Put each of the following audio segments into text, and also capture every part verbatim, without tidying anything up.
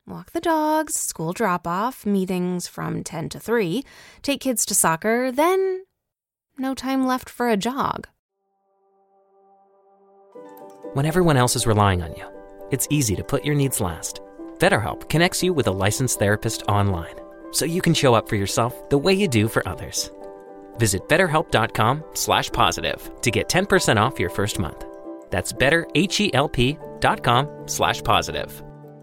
Walk the dogs, school drop-off, meetings from ten to three, take kids to soccer, then no time left for a jog. When everyone else is relying on you, it's easy to put your needs last. BetterHelp connects you with a licensed therapist online, so you can show up for yourself the way you do for others. Visit betterhelp.com slash positive to get ten percent off your first month. That's betterhelp.com slash positive.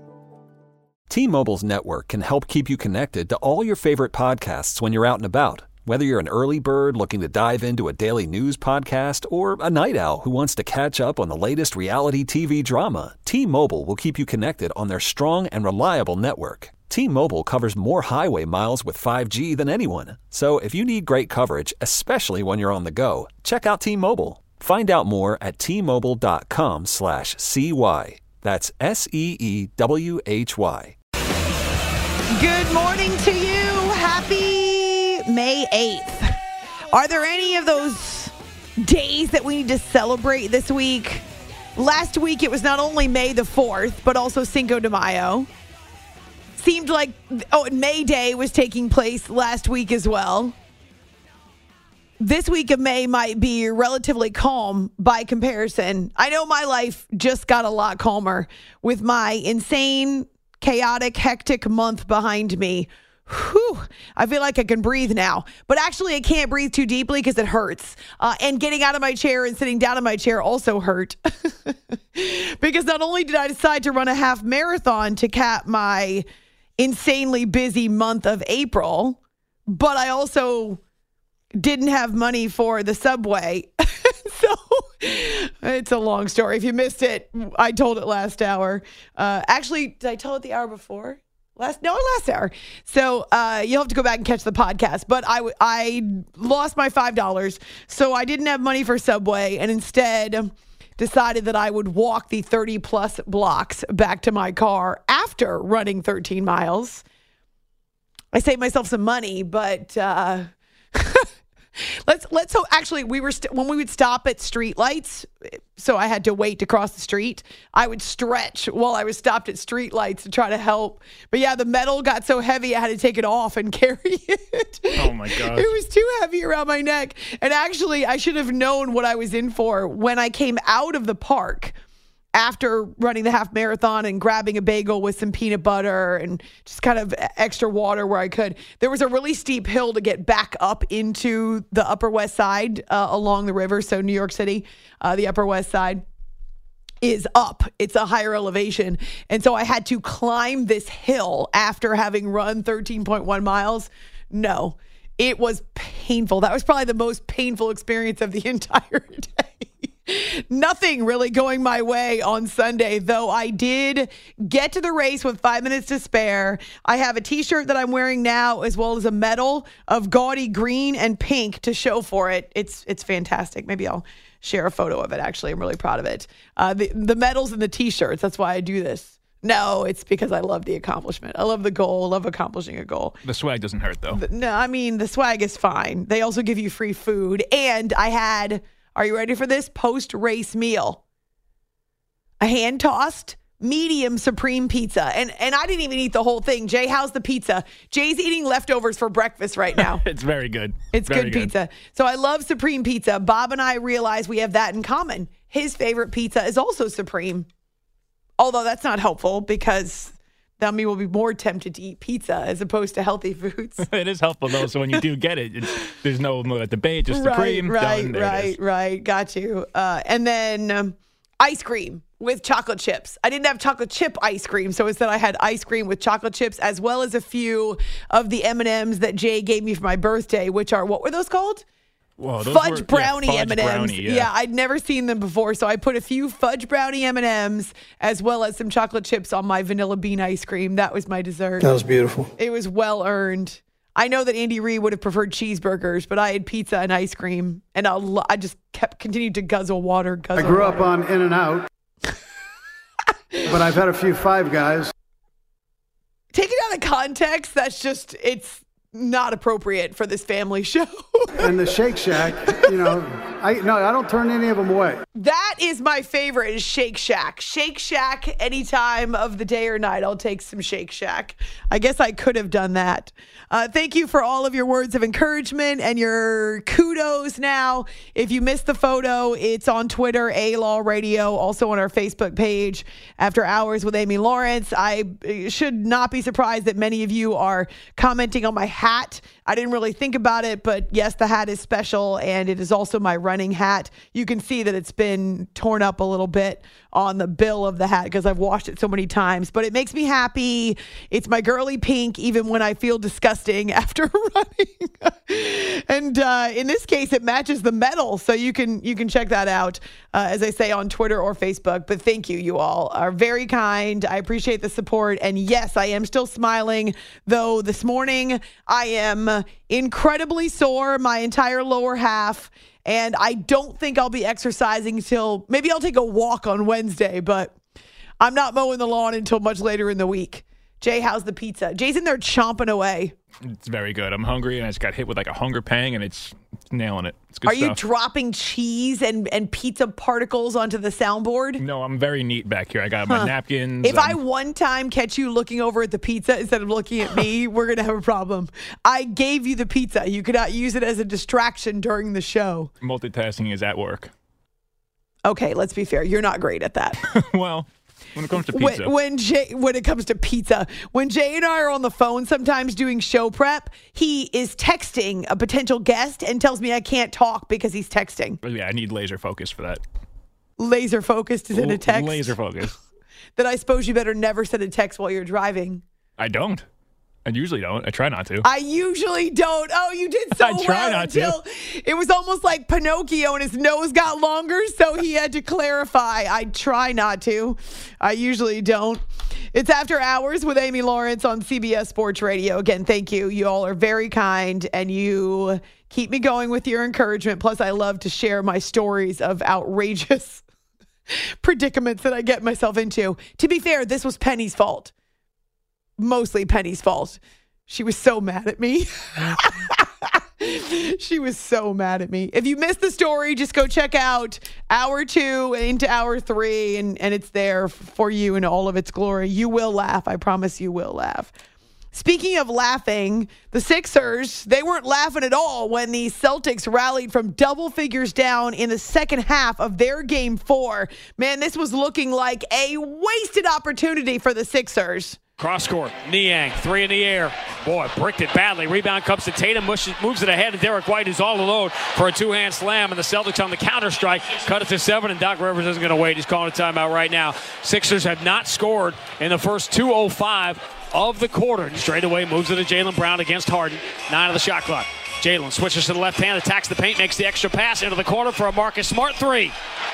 T-Mobile's network can help keep you connected to all your favorite podcasts when you're out and about. Whether you're an early bird looking to dive into a daily news podcast or a night owl who wants to catch up on the latest reality T V drama, T-Mobile will keep you connected on their strong and reliable network. T-Mobile covers more highway miles with five G than anyone. So if you need great coverage, especially when you're on the go, check out T-Mobile. Find out more at T-Mobile.com slash CY. That's S E E W H Y. Good morning to you. Happy May eighth. Are there any of those days that we need to celebrate this week? Last week, it was not only May the fourth, but also Cinco de Mayo. Seemed like oh, May Day was taking place last week as well. This week of May might be relatively calm by comparison. I know my life just got a lot calmer with my insane, chaotic, hectic month behind me. Whew, I feel like I can breathe now. But actually, I can't breathe too deeply because it hurts. Uh, and getting out of my chair and sitting down in my chair also hurt. Because not only did I decide to run a half marathon to cap my insanely busy month of April, but I also didn't have money for the subway. So it's a long story. If you missed it, I told it last hour. Uh, actually, did I tell it the hour before? Last no, last hour. So uh, you'll have to go back and catch the podcast. But I, I lost my five dollars, so I didn't have money for Subway, and instead decided that I would walk the thirty-plus blocks back to my car after running thirteen miles. I saved myself some money, but... Uh, Let's let's so actually we were st- when we would stop at street lights, so I had to wait to cross the street. I would stretch while I was stopped at street lights to try to help. But yeah, the metal got so heavy I had to take it off and carry it. Oh my gosh. It was too heavy around my neck. And actually, I should have known what I was in for when I came out of the park after running the half marathon and grabbing a bagel with some peanut butter and just kind of extra water where I could. There was a really steep hill to get back up into the Upper West Side uh, along the river. So New York City, uh, the Upper West Side is up. It's a higher elevation. And so I had to climb this hill after having run thirteen point one miles. No, it was painful. That was probably the most painful experience of the entire day. Nothing really going my way on Sunday, though I did get to the race with five minutes to spare. I have a t-shirt that I'm wearing now, as well as a medal of gaudy green and pink to show for it. It's it's fantastic. Maybe I'll share a photo of it, actually. I'm really proud of it. Uh, the, the medals and the t-shirts, that's why I do this. No, it's because I love the accomplishment. I love the goal. I love accomplishing a goal. The swag doesn't hurt, though. No, I mean, the swag is fine. They also give you free food. And I had... Are you ready for this? Post-race meal. A hand-tossed medium supreme pizza. And and I didn't even eat the whole thing. Jay, how's the pizza? Jay's eating leftovers for breakfast right now. It's very good. It's very good, good pizza. So I love supreme pizza. Bob and I realize we have that in common. His favorite pizza is also supreme. Although that's not helpful because... Then we will be more tempted to eat pizza as opposed to healthy foods. It is helpful, though, so when you do get it, it's, there's no more debate, just right, supreme. Right, done, right, right. Got you. Uh, and then um, ice cream with chocolate chips. I didn't have chocolate chip ice cream, so instead I had ice cream with chocolate chips, as well as a few of the M and M's that Jay gave me for my birthday, which are, what were those called? Whoa, those fudge were, brownie yeah, M and fudge M's. brownie, yeah. yeah, I'd never seen them before, so I put a few fudge brownie M and M's as well as some chocolate chips on my vanilla bean ice cream. That was my dessert. That was beautiful. It was well earned. I know that Andy Reid would have preferred cheeseburgers, but I had pizza and ice cream, and I, lo- I just kept continued to guzzle water. Guzzle I grew water. up on In-N-Out, but I've had a few Five Guys. Take it out of context. That's just it's. Not appropriate for this family show. And the Shake Shack, you know, I no, I don't turn any of them away. That is my favorite, is Shake Shack. Shake Shack any time of the day or night. I'll take some Shake Shack. I guess I could have done that. Uh, thank you for all of your words of encouragement and your kudos now. If you missed the photo, it's on Twitter, A-Law Radio, also on our Facebook page, After Hours with Amy Lawrence. I should not be surprised that many of you are commenting on my hat. I didn't really think about it, but yes, the hat is special, and it is also my running hat. You can see that it's been torn up a little bit on the bill of the hat because I've washed it so many times, but it makes me happy. It's my girly pink, even when I feel disgusting after running. And uh, in this case, it matches the medal, so you can you can check that out, uh, as I say, on Twitter or Facebook. But thank you, you all are very kind. I appreciate the support, and yes, I am still smiling, though this morning I am incredibly sore, my entire lower half. And I don't think I'll be exercising till maybe I'll take a walk on Wednesday, but I'm not mowing the lawn until much later in the week. Jay, how's the pizza? Jay's in there chomping away. It's very good. I'm hungry, and I just got hit with like a hunger pang, and it's, it's nailing it. It's good Are stuff. you dropping cheese and, and pizza particles onto the soundboard? No, I'm very neat back here. I got my Huh. napkins. If um, I one time catch you looking over at the pizza instead of looking at me, we're going to have a problem. I gave you the pizza. You could not use it as a distraction during the show. multitasking is at work. Okay, let's be fair. You're not great at that. Well, when it comes to pizza. When, when Jay, when it comes to pizza, when Jay and I are on the phone sometimes doing show prep, he is texting a potential guest and tells me I can't talk because he's texting. Yeah, I need laser focus for that. Laser focused is in a text. Laser focus. Then I suppose you better never send a text while you're driving. I don't. I usually don't. I try not to. I usually don't. Oh, you did so I well try not until to. It was almost like Pinocchio and his nose got longer, so he had to clarify. I try not to. I usually don't. It's After Hours with Amy Lawrence on C B S Sports Radio. Again, thank you. You all are very kind, and you keep me going with your encouragement. Plus, I love to share my stories of outrageous predicaments that I get myself into. To be fair, this was Penny's fault. Mostly Penny's fault. She was so mad at me. She was so mad at me. If you missed the story, just go check out hour two into hour three, and, and it's there for you in all of its glory. You will laugh. I promise you will laugh. Speaking of laughing, the Sixers, they weren't laughing at all when the Celtics rallied from double figures down in the second half of their game four. Man, this was looking like a wasted opportunity for the Sixers. Cross court, Niang, three in the air. Boy, bricked it badly. Rebound comes to Tatum, moves, moves it ahead, and Derek White is all alone for a two-hand slam, and the Celtics on the counter strike cut it to seven, and Doc Rivers isn't going to wait. He's calling a timeout right now. Sixers have not scored in the first two oh five of the quarter. And straight away moves it to Jaylen Brown against Harden. Nine of the shot clock. Jaylen switches to the left hand, attacks the paint, makes the extra pass into the corner for a Marcus Smart three.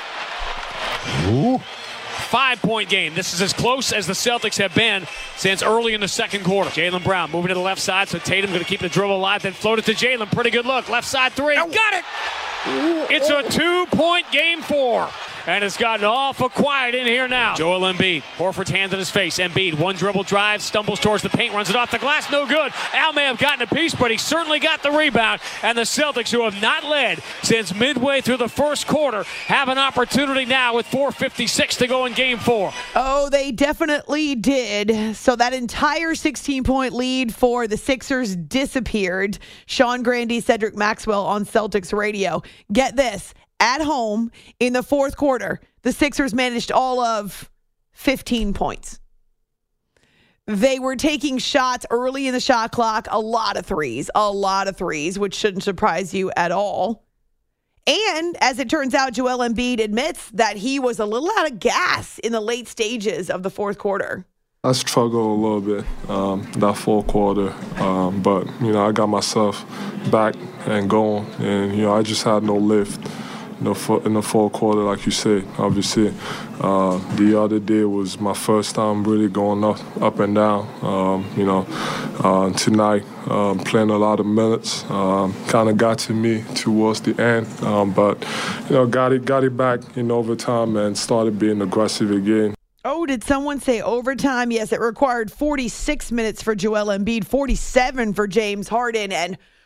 Ooh. Five-point game. This is as close as the Celtics have been since early in the second quarter. Jaylen Brown moving to the left side, so Tatum going to keep the dribble alive, then float it to Jaylen. Pretty good look. Left side three. Got it! It's a two-point game four. And it's gotten awful quiet in here now. Joel Embiid, Horford's hands in his face. Embiid, one dribble drive, stumbles towards the paint, runs it off the glass, no good. Al may have gotten a piece, but he certainly got the rebound. And the Celtics, who have not led since midway through the first quarter, have an opportunity now with four fifty-six to go in game four. Oh, they definitely did. So that entire sixteen-point lead for the Sixers disappeared. Sean Grande, Cedric Maxwell on Celtics radio. Get this. At home in the fourth quarter, the Sixers managed all of fifteen points. They were taking shots early in the shot clock, a lot of threes, a lot of threes, which shouldn't surprise you at all. And as it turns out, Joel Embiid admits that he was a little out of gas in the late stages of the fourth quarter. I struggled a little bit um, that fourth quarter, um, but, you know, I got myself back and going, and, you know, I just had no lift. In the, in the fourth quarter, like you said, obviously. Uh, the other day was my first time really going up, up and down. Um, you know, uh, tonight, um, playing a lot of minutes, um, kind of got to me towards the end. Um, but, you know, got it, got it back in overtime and started being aggressive again. Oh, did someone say overtime? Yes, it required forty-six minutes for Joel Embiid, forty-seven for James Harden, and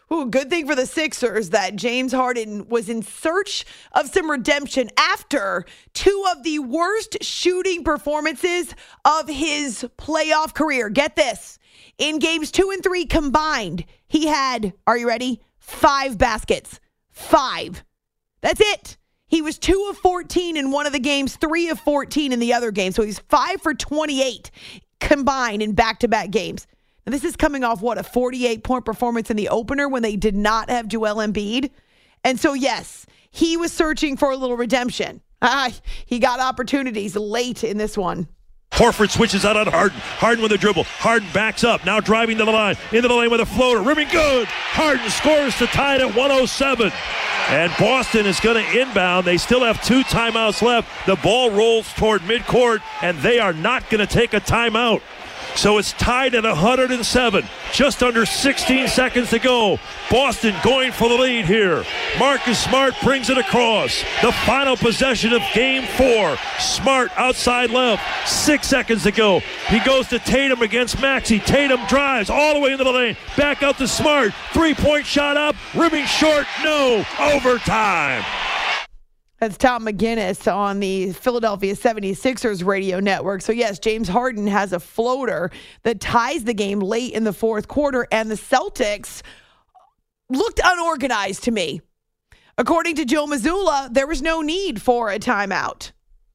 Ooh, good thing for the Sixers that James Harden was in search of some redemption after two of the worst shooting performances of his playoff career. Get this. In games two and three combined, he had, are you ready? Five baskets. Five. That's it. He was two of fourteen in one of the games, three of fourteen in the other game. So he's five for twenty-eight combined in back-to-back games. Now, this is coming off, what, a forty-eight point performance in the opener when they did not have Joel Embiid. And so, yes, he was searching for a little redemption. Ah, he got opportunities late in this one. Horford switches out on Harden. Harden with a dribble. Harden backs up. Now driving to the line. Into the lane with a floater. Rimming good. Harden scores to tie it at one oh seven. And Boston is going to inbound. They still have two timeouts left. The ball rolls toward midcourt, and they are not going to take a timeout. So it's tied at one hundred seven. Just under sixteen seconds to go. Boston going for the lead here. Marcus Smart brings it across. The final possession of game four. Smart outside left. Six seconds to go. He goes to Tatum against Maxey. Tatum drives all the way into the lane. Back out to Smart. Three-point shot up. Rimming short. No. Overtime. That's Tom McGinnis on the Philadelphia seventy-sixers radio network. So, yes, James Harden has a floater that ties the game late in the fourth quarter, and the Celtics looked unorganized to me. According to Joe Mazzulla, there was no need for a timeout.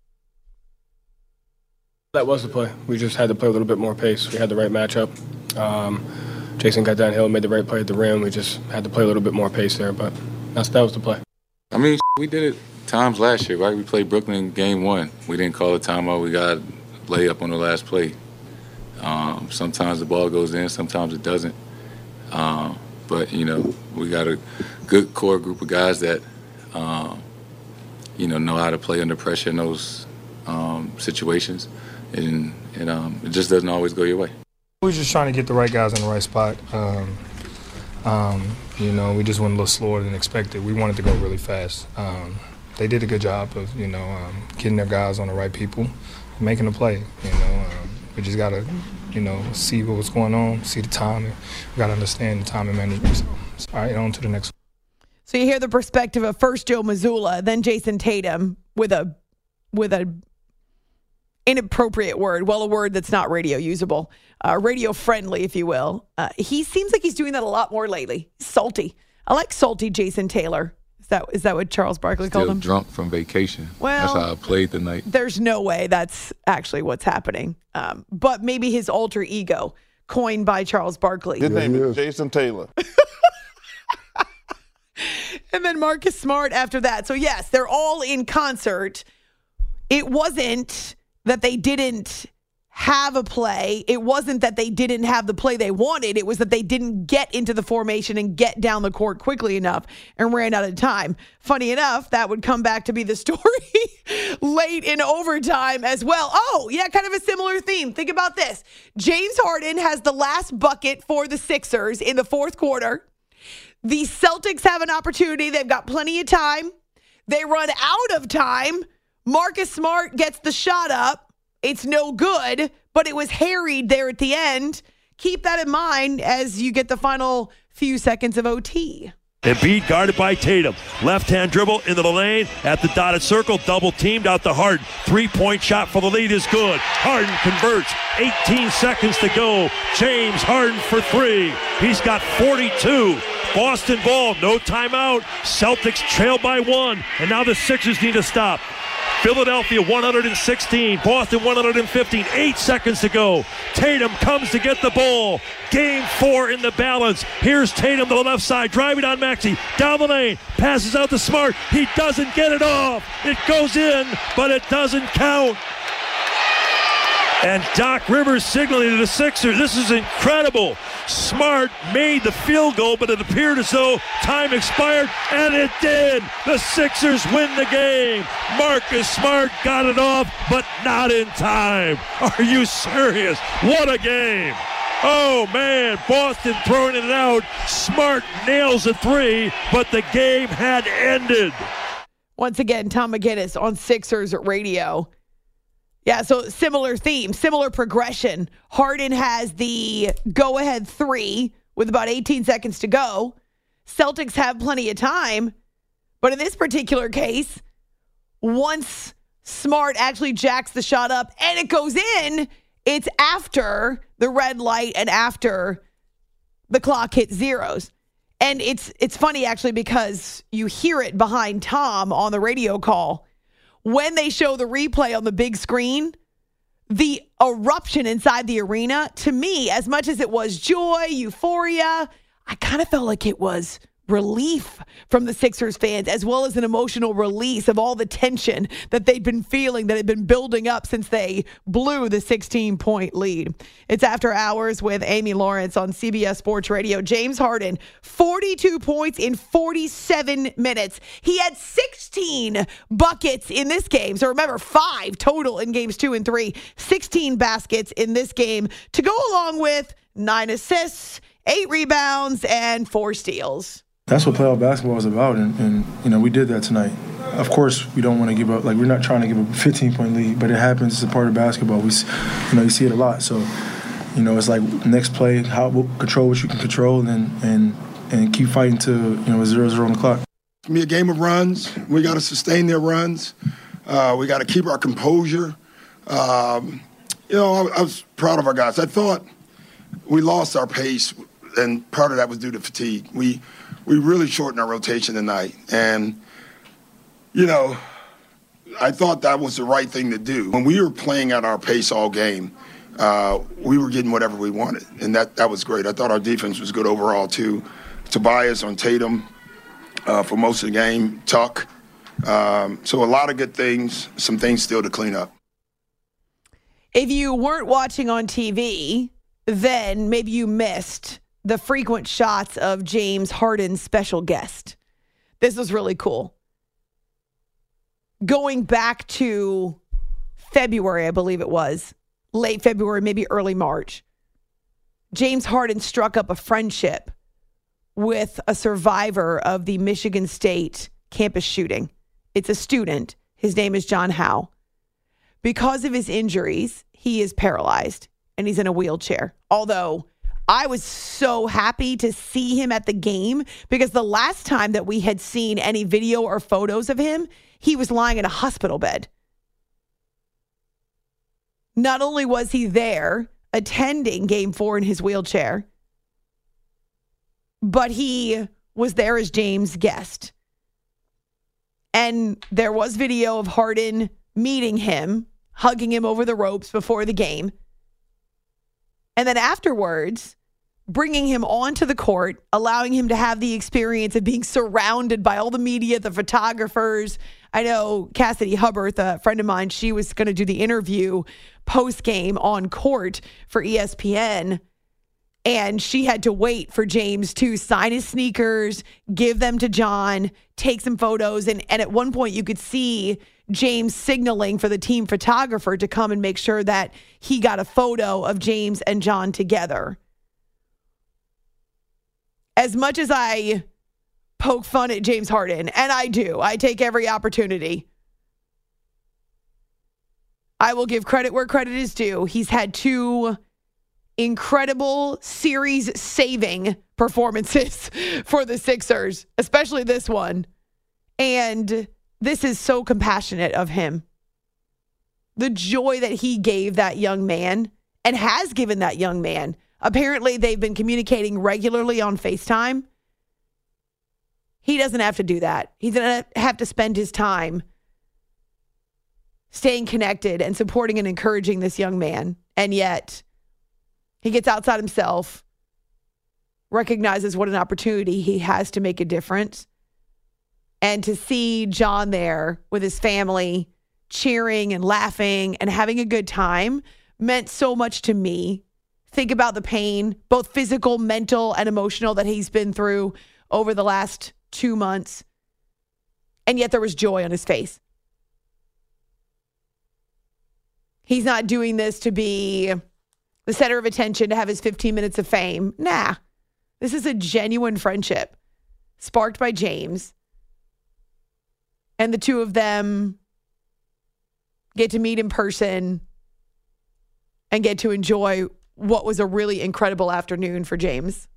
That was the play. We just had to play a little bit more pace. We had the right matchup. Um, Jason got downhill, made the right play at the rim. We just had to play a little bit more pace there, but that's, that was the play. I mean, we did it times last year, right? We played Brooklyn game one. We didn't call a timeout. We got a layup on the last play. Um, sometimes the ball goes in, sometimes it doesn't. Um, but, you know, we got a good core group of guys that, um, you know, know how to play under pressure in those um, situations. And, and um, it just doesn't always go your way. We're just trying to get the right guys in the right spot. Um, um, you know, we just went a little slower than expected. We wanted to go really fast. Um, they did a good job of, you know, um, getting their guys on the right people, making a play. You know, um, we just got to, you know, see what was going on, see the time. And we got to understand the time and management. So, all right, on to the next one. So you hear the perspective of first Joe Mazzulla, then Jason Tatum with a with a inappropriate word, well, a word that's not radio usable, uh, radio friendly, if you will. Uh, he seems like he's doing that a lot more lately. Salty. I like salty Jason Taylor. Is that is that what Charles Barkley Still called him? Drunk from vacation. Well, that's how I played tonight. There's no way that's actually what's happening. Um, but maybe his alter ego, coined by Charles Barkley. His name is Jason Taylor. And then Marcus Smart after that. So, yes, they're all in concert. It wasn't that they didn't have a play. It wasn't that they didn't have the play they wanted. It was that they didn't get into the formation and get down the court quickly enough and ran out of time. Funny enough, that would come back to be the story late in overtime as well. Oh, yeah, kind of a similar theme. Think about this. James Harden has the last bucket for the Sixers in the fourth quarter. The Celtics have an opportunity. They've got plenty of time. They run out of time. Marcus Smart gets the shot up. It's no good, but it was harried there at the end. Keep that in mind as you get the final few seconds of O T. Embiid guarded by Tatum. Left-hand dribble into the lane at the dotted circle. Double teamed out to Harden. Three-point shot for the lead is good. Harden converts. eighteen seconds to go. James Harden for three. He's got forty-two. Boston ball. No timeout. Celtics trail by one. And now the Sixers need to stop. Philadelphia one hundred sixteen, Boston one hundred fifteen, eight seconds to go. Tatum comes to get the ball. Game four in the balance. Here's Tatum to the left side, driving on Maxey. Down the lane, passes out to Smart. He doesn't get it off. It goes in, but it doesn't count. And Doc Rivers signaling to the Sixers. This is incredible. Smart made the field goal, but it appeared as though time expired, and it did. The Sixers win the game. Marcus Smart got it off, but not in time. Are you serious? What a game. Oh, man, Boston throwing it out. Smart nails a three, but the game had ended. Once again, Tom McGinnis on Sixers Radio. Yeah, so similar theme, similar progression. Harden has the go-ahead three with about eighteen seconds to go. Celtics have plenty of time. But in this particular case, once Smart actually jacks the shot up and it goes in, it's after the red light and after the clock hits zeros. And it's it's funny, actually, because you hear it behind Tom on the radio call. When they show the replay on the big screen, the eruption inside the arena, to me, as much as it was joy, euphoria, I kind of felt like it was relief from the Sixers fans, as well as an emotional release of all the tension that they'd been feeling, that had been building up since they blew the sixteen-point lead. It's After Hours with Amy Lawrence on C B S Sports Radio. James Harden, forty-two points in forty-seven minutes. He had sixteen buckets in this game. So remember, five total in games two and three. sixteen baskets in this game to go along with nine assists, eight rebounds, and four steals. That's what playoff basketball is about, and, and you know we did that tonight. Of course, we don't want to give up. Like, we're not trying to give up a fifteen-point lead, but it happens. It's a part of basketball. We, you know, you see it a lot. So, you know, it's like next play, how control what you can control, and and and keep fighting to you know a zero zero on the clock. It's gonna be a game of runs. We got to sustain their runs. Uh, we got to keep our composure. Um, you know, I, I was proud of our guys. I thought we lost our pace, and part of that was due to fatigue. We we really shortened our rotation tonight, and you know, I thought that was the right thing to do. When we were playing at our pace all game, uh, we were getting whatever we wanted, and that, that was great. I thought our defense was good overall, too. Tobias on Tatum uh, for most of the game, Tuck. Um, so a lot of good things, some things still to clean up. If you weren't watching on T V, then maybe you missed the frequent shots of James Harden's special guest. This was really cool. Going back to February, I believe it was, late February, maybe early March, James Harden struck up a friendship with a survivor of the Michigan State campus shooting. It's a student. His name is John Howe. Because of his injuries, he is paralyzed and he's in a wheelchair. Although I was so happy to see him at the game, because the last time that we had seen any video or photos of him, he was lying in a hospital bed. Not only was he there attending game four in his wheelchair, but he was there as James' guest. And there was video of Harden meeting him, hugging him over the ropes before the game. And then afterwards, bringing him onto the court, allowing him to have the experience of being surrounded by all the media, the photographers. I know Cassidy Hubbard, a friend of mine, she was going to do the interview post-game on court for E S P N. And she had to wait for James to sign his sneakers, give them to John, take some photos. And, and at one point you could see James signaling for the team photographer to come and make sure that he got a photo of James and John together. As much as I poke fun at James Harden, and I do, I take every opportunity, I will give credit where credit is due. He's had two incredible series-saving performances for the Sixers, especially this one. And this is so compassionate of him. The joy that he gave that young man and has given that young man. Apparently, they've been communicating regularly on FaceTime. He doesn't have to do that. He's going to have to spend his time staying connected and supporting and encouraging this young man. And yet, he gets outside himself, recognizes what an opportunity he has to make a difference. And to see John there with his family cheering and laughing and having a good time meant so much to me. Think about the pain, both physical, mental, and emotional, that he's been through over the last two months. And yet there was joy on his face. He's not doing this to be the center of attention, to have his fifteen minutes of fame. Nah, this is a genuine friendship sparked by James. And the two of them get to meet in person and get to enjoy what was a really incredible afternoon for James.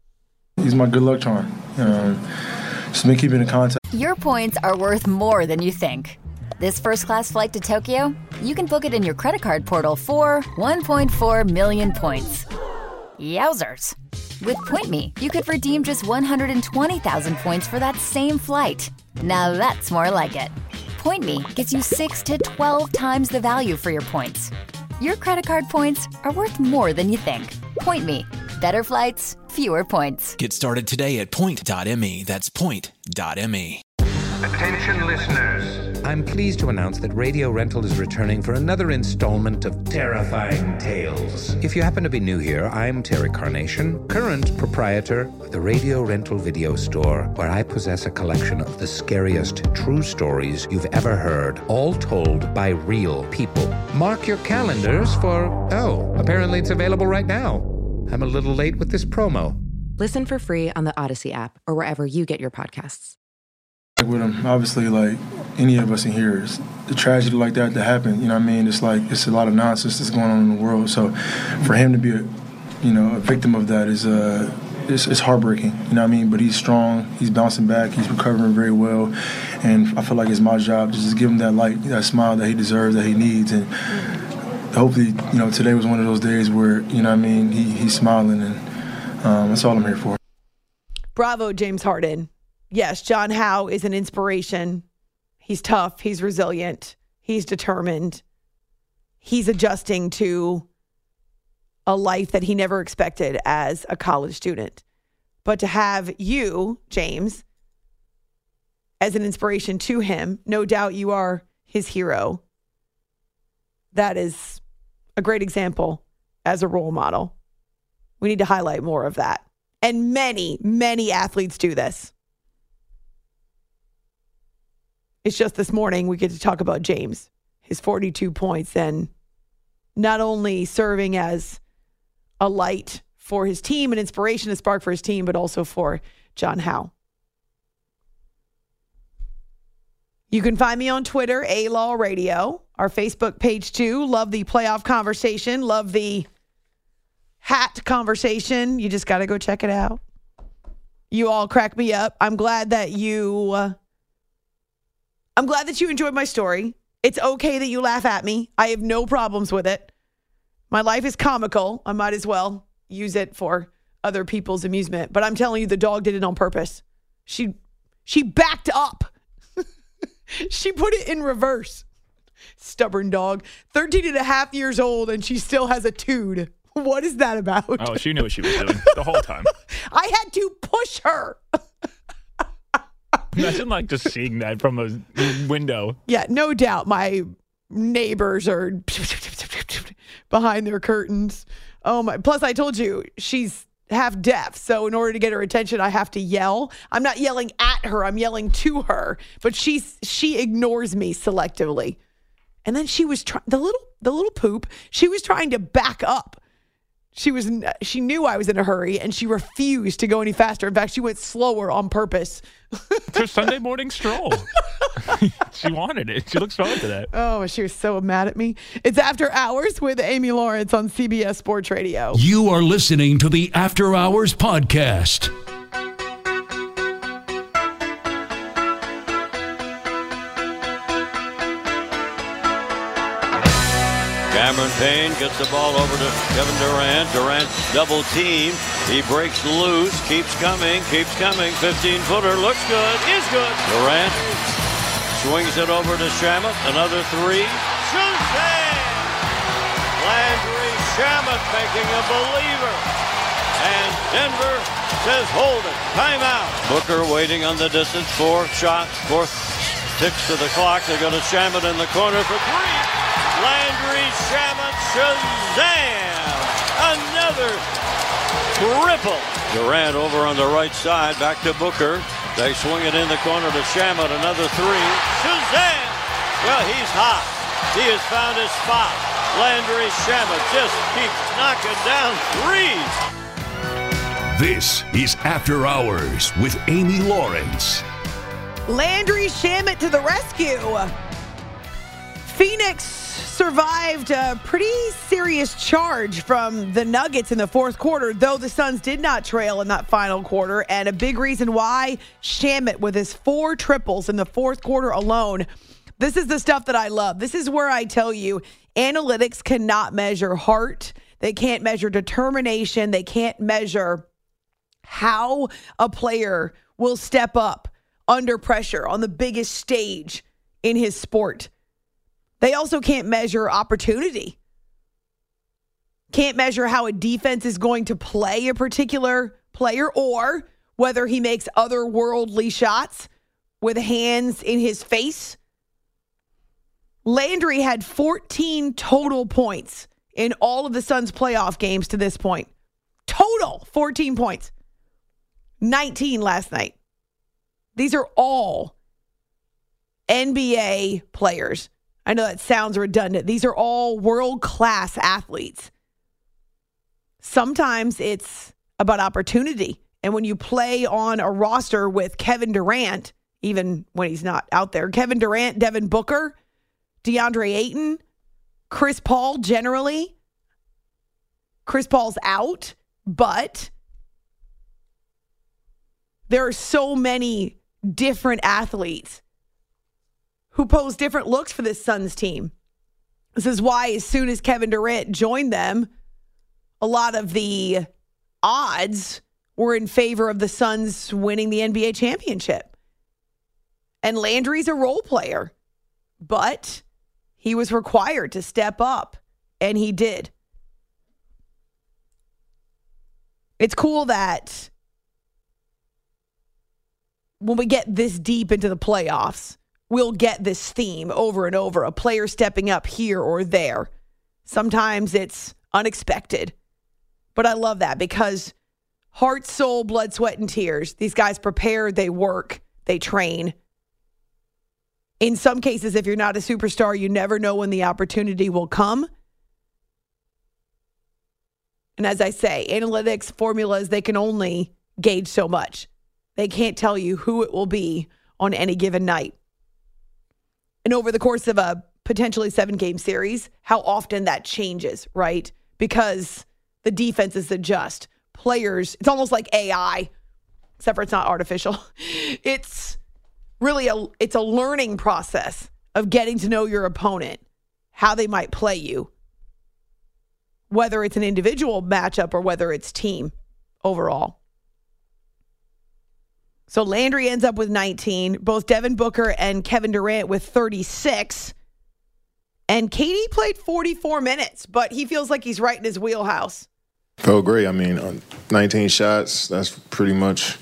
He's my good luck charm. Um, just been keeping in contact. Your points are worth more than you think. This first-class flight to Tokyo, you can book it in your credit card portal for one point four million points. Yowzers. With Point Me, you could redeem just one hundred twenty thousand points for that same flight. Now that's more like it. Point Me gets you six to twelve times the value for your points. Your credit card points are worth more than you think. Point Me. Better flights, fewer points. Get started today at point dot m e. That's point dot m e. Attention listeners. I'm pleased to announce that Radio Rental is returning for another installment of Terrifying Tales. If you happen to be new here, I'm Terry Carnation, current proprietor of the Radio Rental Video Store, where I possess a collection of the scariest true stories you've ever heard, all told by real people. Mark your calendars for, oh, apparently it's available right now. I'm a little late with this promo. Listen for free on the Odyssey app or wherever you get your podcasts. With him, obviously, like any of us in here, it's a tragedy like that that happened. You know what I mean? It's like it's a lot of nonsense that's going on in the world. So, for him to be a, you know, a victim of that is uh, it's, it's heartbreaking. You know what I mean? But he's strong. He's bouncing back. He's recovering very well, and I feel like it's my job to just give him that light, that smile that he deserves, that he needs, and hopefully, you know, today was one of those days where you know what I mean. He he's smiling, and um, that's all I'm here for. Bravo, James Harden. Yes, John Howe is an inspiration. He's tough. He's resilient. He's determined. He's adjusting to a life that he never expected as a college student. But to have you, James, as an inspiration to him, no doubt you are his hero. That is a great example as a role model. We need to highlight more of that. And many, many athletes do this. It's just this morning we get to talk about James, his forty-two points, and not only serving as a light for his team, an inspiration, a spark for his team, but also for John Howe. You can find me on Twitter, A-Law Radio, our Facebook page too. Love the playoff conversation. Love the hat conversation. You just got to go check it out. You all crack me up. I'm glad that you... Uh, I'm glad that you enjoyed my story. It's okay that you laugh at me. I have no problems with it. My life is comical. I might as well use it for other people's amusement. But I'm telling you, the dog did it on purpose. She she backed up. She put it in reverse. Stubborn dog. thirteen and a half years old, and she still has a tood. What is that about? Oh, she knew what she was doing the whole time. I had to push her. Imagine like just seeing that from a window. Yeah, no doubt my neighbors are behind their curtains. Oh my! Plus, I told you she's half deaf, so in order to get her attention, I have to yell. I'm not yelling at her; I'm yelling to her. But she's she ignores me selectively. And then she was trying the little the little poop. She was trying to back up. She was she knew I was in a hurry, and she refused to go any faster. In fact, she went slower on purpose. It's her Sunday morning stroll. She wanted it. She looks forward to that. Oh, she was so mad at me. It's After Hours with Amy Lawrence on C B S Sports Radio. You are listening to the After Hours podcast. Cameron Payne gets the ball over to Kevin Durant. Durant double team. He breaks loose. Keeps coming. Keeps coming. fifteen-footer. Looks good. Is good. Durant swings it over to Shamet. Another three. Shazam! Landry Shamet making a believer. And Denver says hold it. Timeout. Booker waiting on the distance. Four shots. Fourth ticks to the clock. They go to Shamet in the corner for three. Landry Shamet, Shazam! Another triple. Durant over on the right side, back to Booker. They swing it in the corner to Shamet, another three. Shazam! Well, he's hot. He has found his spot. Landry Shamet just keeps knocking down threes. This is After Hours with Amy Lawrence. Landry Shamet to the rescue. Phoenix survived a pretty serious charge from the Nuggets in the fourth quarter, though the Suns did not trail in that final quarter. And a big reason why, Shamet with his four triples in the fourth quarter alone. This is the stuff that I love. This is where I tell you, analytics cannot measure heart. They can't measure determination. They can't measure how a player will step up under pressure on the biggest stage in his sport. They also can't measure opportunity. Can't measure how a defense is going to play a particular player or whether he makes otherworldly shots with hands in his face. Landry had fourteen total points in all of the Suns' playoff games to this point. Total fourteen points. nineteen last night. These are all N B A players. I know that sounds redundant. These are all world-class athletes. Sometimes it's about opportunity. And when you play on a roster with Kevin Durant, even when he's not out there, Kevin Durant, Devin Booker, DeAndre Ayton, Chris Paul generally. Chris Paul's out, but there are so many different athletes who pose different looks for this Suns team. This is why as soon as Kevin Durant joined them, a lot of the odds were in favor of the Suns winning the N B A championship. And Landry's a role player, but he was required to step up, and he did. It's cool that when we get this deep into the playoffs, we'll get this theme over and over, a player stepping up here or there. Sometimes it's unexpected. But I love that because heart, soul, blood, sweat, and tears. These guys prepare, they work, they train. In some cases, if you're not a superstar, you never know when the opportunity will come. And as I say, analytics, formulas, they can only gauge so much. They can't tell you who it will be on any given night. And over the course of a potentially seven-game series, how often that changes, right? Because the defenses adjust. Players, it's almost like A I, except for it's not artificial. It's really a it's a learning process of getting to know your opponent, how they might play you, whether it's an individual matchup or whether it's team overall. So Landry ends up with nineteen, both Devin Booker and Kevin Durant with thirty-six. And K D played forty-four minutes, but he feels like he's right in his wheelhouse. Felt great. I mean, nineteen shots, that's pretty much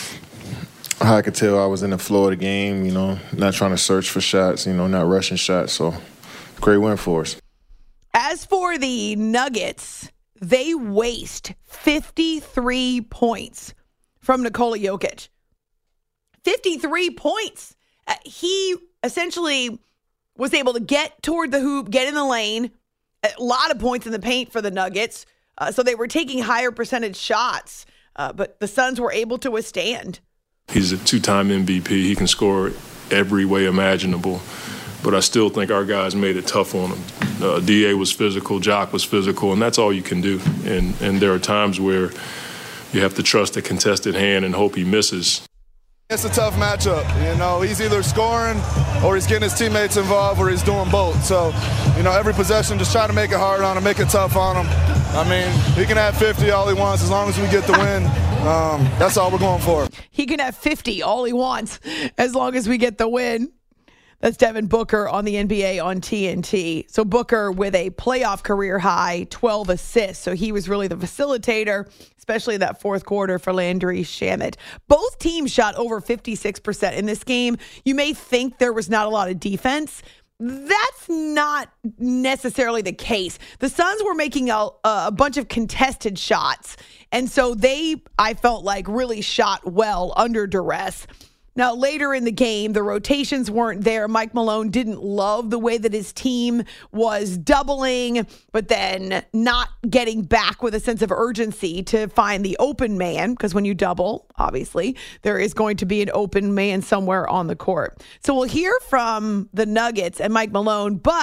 how I could tell I was in the flow of the game, you know, not trying to search for shots, you know, not rushing shots. So, great win for us. As for the Nuggets, they waste fifty-three points from Nikola Jokic. fifty-three points. Uh, he essentially was able to get toward the hoop, get in the lane. A lot of points in the paint for the Nuggets. Uh, so they were taking higher percentage shots, uh, but the Suns were able to withstand. He's a two-time M V P. He can score every way imaginable. But I still think our guys made it tough on him. Uh, D A was physical, Jock was physical, and that's all you can do. And, and there are times where you have to trust a contested hand and hope he misses. It's a tough matchup. You know, he's either scoring or he's getting his teammates involved or he's doing both. So, you know, every possession, just try to make it hard on him, make it tough on him. I mean, he can have fifty all he wants as long as we get the win. Um, that's all we're going for. He can have fifty all he wants as long as we get the win. That's Devin Booker on the N B A on T N T. So Booker with a playoff career high, twelve assists. So he was really the facilitator, especially in that fourth quarter for Landry Shamet. Both teams shot over fifty-six percent in this game. You may think there was not a lot of defense. That's not necessarily the case. The Suns were making a, a bunch of contested shots. And so they, I felt like, really shot well under duress. Now, later in the game, the rotations weren't there. Mike Malone didn't love the way that his team was doubling, but then not getting back with a sense of urgency to find the open man, because when you double, obviously, there is going to be an open man somewhere on the court. So we'll hear from the Nuggets and Mike Malone, but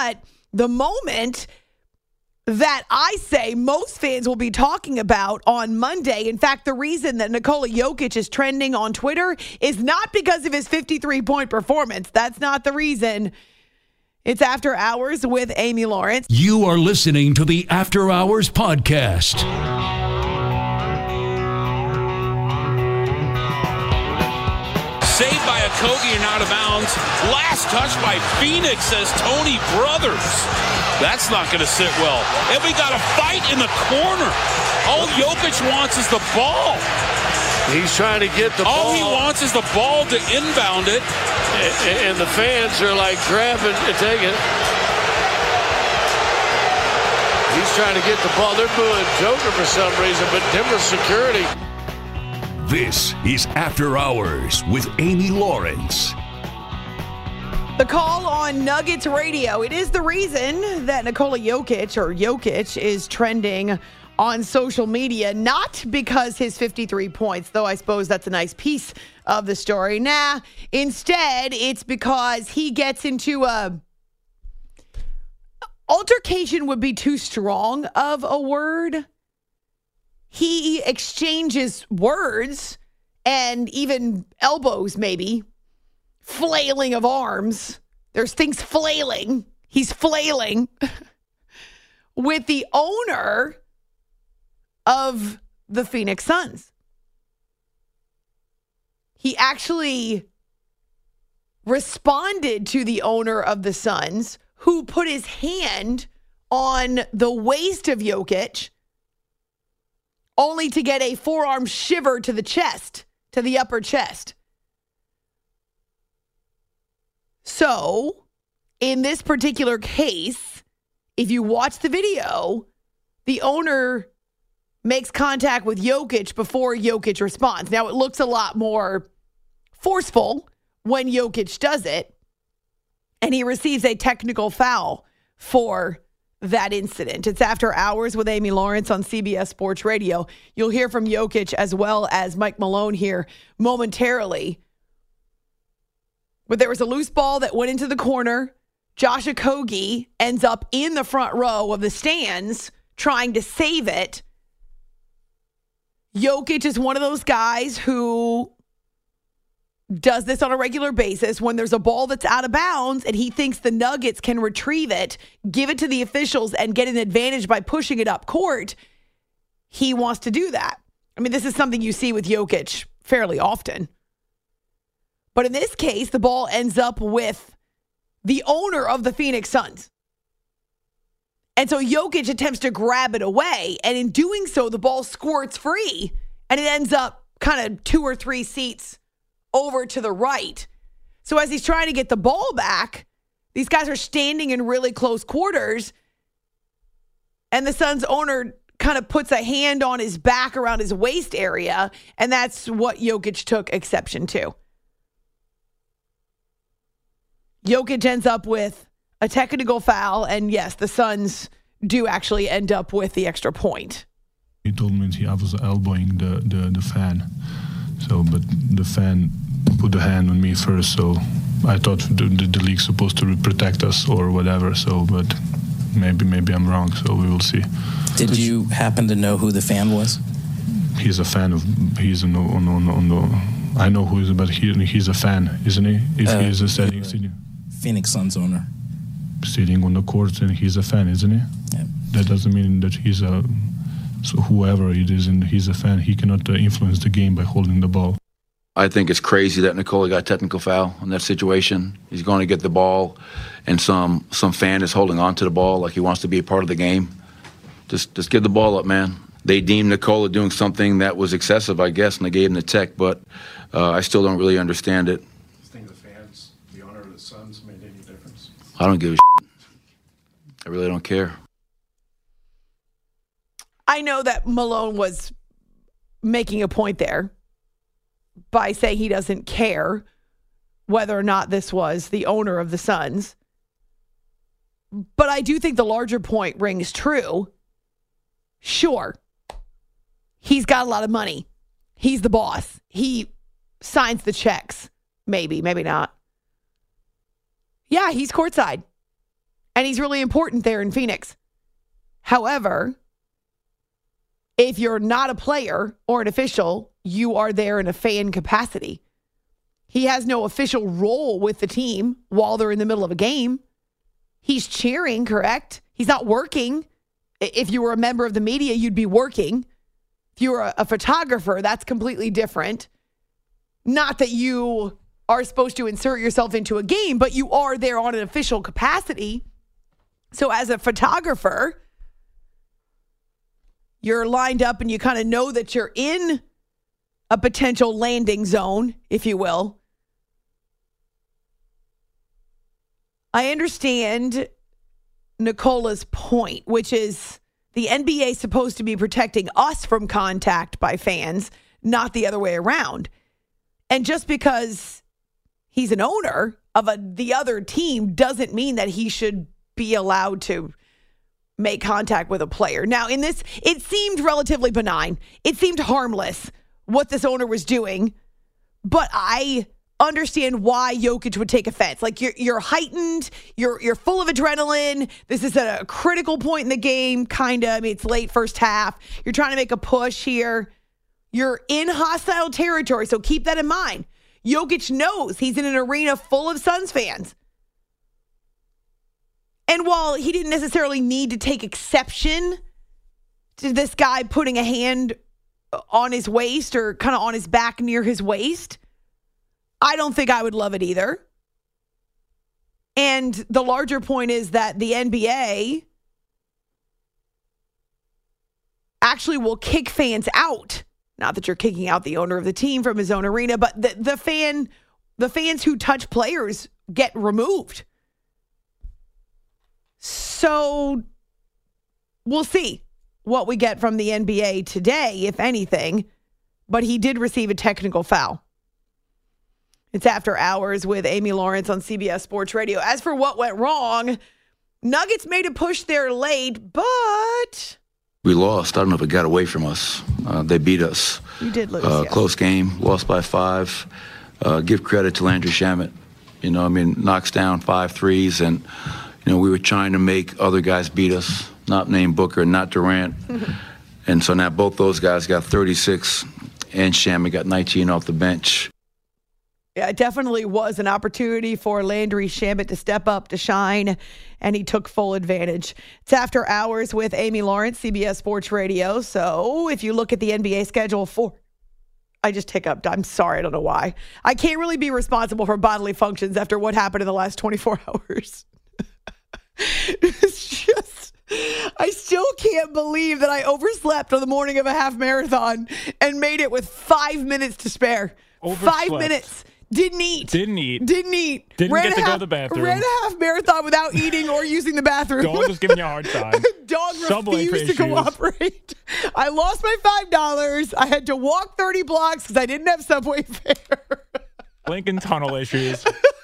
the moment that I say most fans will be talking about on Monday. In fact, the reason that Nikola Jokic is trending on Twitter is not because of his fifty-three point performance. That's not the reason. It's After Hours with Amy Lawrence. You are listening to the After Hours podcast. Saved by Okogie and out of bounds. Last touch by Phoenix, says Tony Brothers. That's not going to sit well. And we got a fight in the corner. All Jokic wants is the ball. He's trying to get the All ball. he wants is the ball to inbound it. And, and the fans are like grabbing and taking it. He's trying to get the ball. They're booing Joker for some reason, but Denver security. This is After Hours with Amy Lawrence. The call on Nuggets Radio. It is the reason that Nikola Jokic or Jokic is trending on social media, not because his fifty-three points, though I suppose that's a nice piece of the story. Nah, instead, it's because he gets into a altercation would be too strong of a word. He exchanges words and even elbows, maybe. Flailing of arms. There's things flailing. He's flailing with the owner of the Phoenix Suns. He actually responded to the owner of the Suns, who put his hand on the waist of Jokic, only to get a forearm shiver to the chest, to the upper chest. So, in this particular case, if you watch the video, the owner makes contact with Jokic before Jokic responds. Now, it looks a lot more forceful when Jokic does it, and he receives a technical foul for that incident. It's After Hours with Amy Lawrence on C B S Sports Radio. You'll hear from Jokic as well as Mike Malone here momentarily. But there was a loose ball that went into the corner. Josh Okogie ends up in the front row of the stands trying to save it. Jokic is one of those guys who does this on a regular basis. When there's a ball that's out of bounds and he thinks the Nuggets can retrieve it, give it to the officials, and get an advantage by pushing it up court, he wants to do that. I mean, this is something you see with Jokic fairly often. But in this case, the ball ends up with the owner of the Phoenix Suns. And so Jokic attempts to grab it away, and in doing so, the ball squirts free, and it ends up kind of two or three seats over to the right. So as he's trying to get the ball back, these guys are standing in really close quarters, and the Suns owner kind of puts a hand on his back around his waist area, and that's what Jokic took exception to. Jokic ends up with a technical foul, and yes, the Suns do actually end up with the extra point. He told me he, I was elbowing the, the, the fan. So, but the fan put the hand on me first, so I thought the, the, the league's supposed to protect us or whatever, so, but maybe maybe I'm wrong, so we will see. Did you happen to know who the fan was? He's a fan of, he's on the, on, on, on the I know who he is, but he, he's a fan, isn't he? If Uh, he's a sitting, sitting, Phoenix Suns owner. sitting on the court, and he's a fan, isn't he? Yeah. That doesn't mean that he's a, so whoever it is, and he's a fan, he cannot uh, influence the game by holding the ball. I think it's crazy that Nikola got technical foul in that situation. He's going to get the ball, and some some fan is holding on to the ball like he wants to be a part of the game. Just just give the ball up, man. They deemed Nikola doing something that was excessive, I guess, and they gave him the tech, but uh, I still don't really understand it. Do you think the fans, the owner of the Suns, made any difference? I don't give a shit. I really don't care. I know that Malone was making a point there by saying he doesn't care whether or not this was the owner of the Suns. But I do think the larger point rings true. Sure, he's got a lot of money. He's the boss. He signs the checks. Maybe, maybe not. Yeah, he's courtside. and he's really important there in Phoenix. However, if you're not a player or an official, you are there in a fan capacity. He has no official role with the team while they're in the middle of a game. He's cheering, correct? He's not working. If you were a member of the media, you'd be working. If you were a, a photographer, that's completely different. Not that you are supposed to insert yourself into a game, but you are there on an official capacity. So as a photographer, you're lined up and you kind of know that you're in a potential landing zone, if you will. I understand Nicola's point, which is the N B A is supposed to be protecting us from contact by fans, not the other way around. And just because he's an owner of a, the other team doesn't mean that he should be allowed to make contact with a player. Now, in this, it seemed relatively benign. It seemed harmless what this owner was doing, but I understand why Jokic would take offense. Like, you're you're heightened, you're you're full of adrenaline. This is at a critical point in the game, kind of. I mean, it's late first half. You're trying to make a push here. You're in hostile territory, so keep that in mind. Jokic knows he's in an arena full of Suns fans. And while he didn't necessarily need to take exception to this guy putting a hand on his waist or kind of on his back near his waist, I don't think I would love it either. And the larger point is that the N B A actually will kick fans out. Not that you're kicking out the owner of the team from his own arena, but the, the fan, the fans who touch players get removed. So we'll see what we get from the N B A today, if anything. But he did receive a technical foul. It's After Hours with Amy Lawrence on C B S Sports Radio. As for what went wrong, Nuggets made a push there late, but We lost. I don't know if it got away from us. Uh, they beat us. You did lose, uh, yes. Close game, lost by five. Uh, give credit to Landry Shamet. You know, I mean, knocks down five threes, and, you know, we were trying to make other guys beat us, not named Booker, not Durant. And so now both those guys got thirty-six, and Shamet got nineteen off the bench. Yeah, it definitely was an opportunity for Landry Shamet to step up, to shine, and he took full advantage. It's After Hours with Amy Lawrence, C B S Sports Radio. So if you look at the N B A schedule for, I just hiccuped. I'm sorry. I don't know why. I can't really be responsible for bodily functions after what happened in the last twenty-four hours. It's just, I still can't believe that I overslept on the morning of a half marathon and made it with five minutes to spare. Five minutes. Didn't eat. Didn't eat. Didn't eat. Didn't ran get to half, go to the bathroom. Ran a half marathon without eating or using the bathroom. Dog was giving you a hard time. Dog Subway refused to issues. cooperate. I lost my five dollars. I had to walk thirty blocks because I didn't have Subway fare. Lincoln Tunnel issues.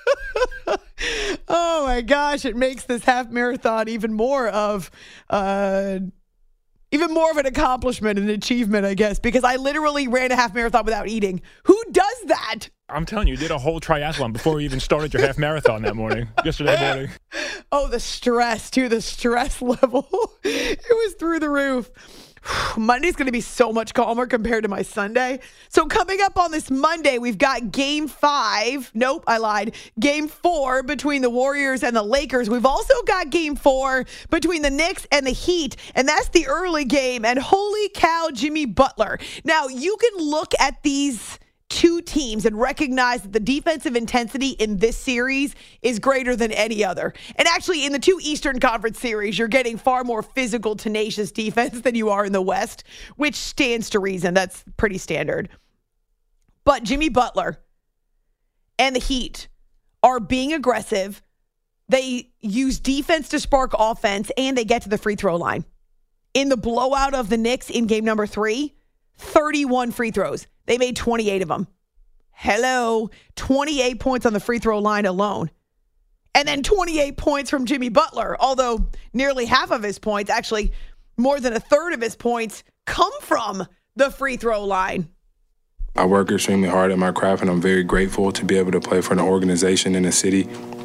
Oh, my gosh. It makes this half marathon even more of... Uh, Even more of an accomplishment, an achievement, I guess, because I literally ran a half marathon without eating. Who does that? I'm telling you, you did a whole triathlon before you even started your half marathon that morning, yesterday morning. Oh, the stress, too, the stress level. It was through the roof. Monday's going to be so much calmer compared to my Sunday. So coming up on this Monday, we've got game five. Nope, I lied. Game four between the Warriors and the Lakers. We've also got game four between the Knicks and the Heat, and that's the early game. And holy cow, Jimmy Butler. Now, you can look at these two teams and recognize that the defensive intensity in this series is greater than any other. And actually, in the two Eastern Conference series, you're getting far more physical, tenacious defense than you are in the West, which stands to reason. That's pretty standard. But Jimmy Butler and the Heat are being aggressive. They use defense to spark offense, and they get to the free throw line. In the blowout of the Knicks in game number three, thirty-one free throws. They made twenty-eight of them. Hello. twenty-eight points on the free throw line alone. And then twenty-eight points from Jimmy Butler, although nearly half of his points, actually more than a third of his points, come from the free throw line. I work extremely hard at my craft, and I'm very grateful to be able to play for an organization in a city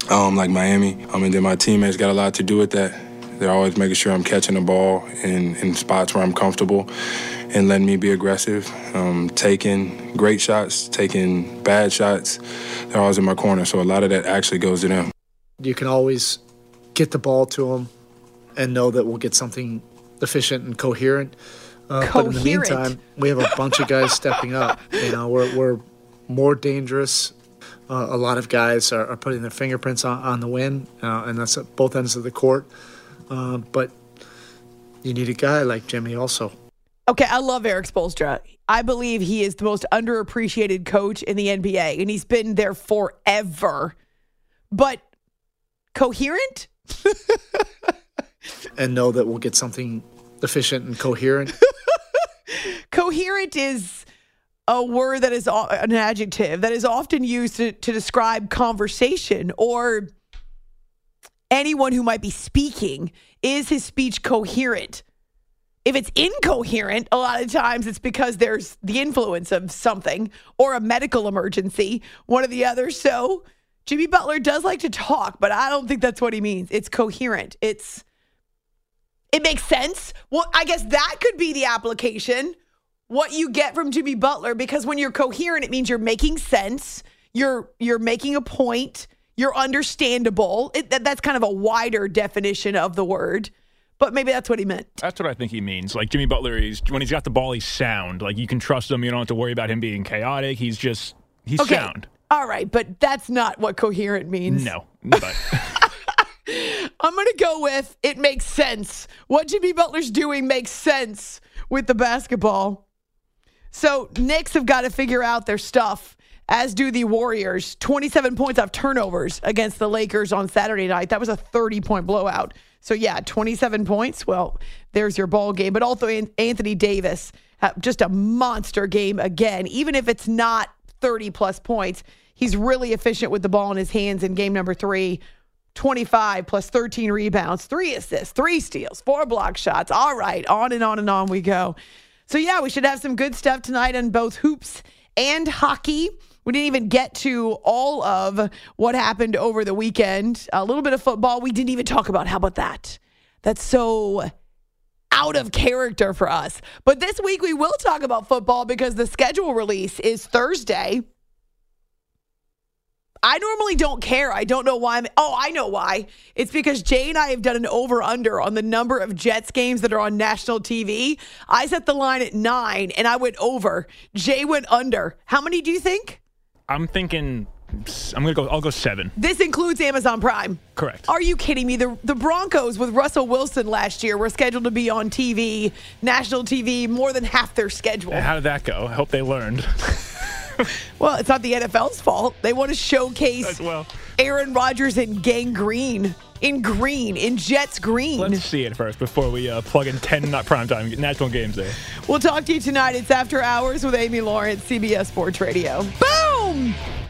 um, like Miami. Um, and then my teammates got a lot to do with that. They're always making sure I'm catching the ball in, in spots where I'm comfortable and letting me be aggressive, um, taking great shots, taking bad shots. They're always in my corner, so a lot of that actually goes to them. You can always get the ball to them and know that we'll get something efficient and coherent. Uh, coherent. But in the meantime, we have a bunch of guys stepping up. You know, we're, we're more dangerous. Uh, a lot of guys are, are putting their fingerprints on, on the win, uh, and that's at both ends of the court. Uh, but you need a guy like Jimmy also. Okay, I love Eric Spoelstra. I believe he is the most underappreciated coach in the N B A, and he's been there forever. But coherent? And know that we'll get something efficient and coherent. Coherent is a word that is an adjective that is often used to, to describe conversation or anyone who might be speaking. Is his speech coherent? If it's incoherent, a lot of times it's because there's the influence of something or a medical emergency, one or the other. So Jimmy Butler does like to talk, but I don't think that's what he means. It's coherent. It's It makes sense. Well, I guess that could be the application, what you get from Jimmy Butler, because when you're coherent, it means you're making sense. You're you're making a point. You're understandable. It, that, that's kind of a wider definition of the word, but maybe that's what he meant. That's what I think he means. Like Jimmy Butler, is when he's got the ball, he's sound. Like you can trust him. You don't have to worry about him being chaotic. He's just, he's okay. sound. All right, but that's not what coherent means. No, but... I'm going to go with it makes sense. What Jimmy Butler's doing makes sense with the basketball. So Knicks have got to figure out their stuff, as do the Warriors. twenty-seven points off turnovers against the Lakers on Saturday night. That was a thirty-point blowout. So, yeah, twenty-seven points. Well, there's your ball game. But also Anthony Davis, just a monster game again. Even if it's not thirty-plus points, he's really efficient with the ball in his hands in game number three. twenty-five plus thirteen rebounds, three assists, three steals, four block shots. All right, on and on and on we go. So, yeah, we should have some good stuff tonight on both hoops and hockey. We didn't even get to all of what happened over the weekend. A little bit of football we didn't even talk about. How about that? That's so out of character for us. But this week we will talk about football because the schedule release is Thursday. I normally don't care. I don't know why. I'm, oh, I know why. It's because Jay and I have done an over-under on the number of Jets games that are on national T V. I set the line at nine, and I went over. Jay went under. How many do you think? I'm thinking. I'm gonna go. I'll go seven. This includes Amazon Prime. Correct. Are you kidding me? The the Broncos with Russell Wilson last year were scheduled to be on T V, national T V, more than half their schedule. How did that go? I hope they learned. Well, it's not the N F L's fault. They want to showcase As well. Aaron Rodgers in gang green, in green, in Jets green. Let's see it first before we uh, plug in ten not primetime national games there. We'll talk to you tonight. It's After Hours with Amy Lawrence, C B S Sports Radio. Boom!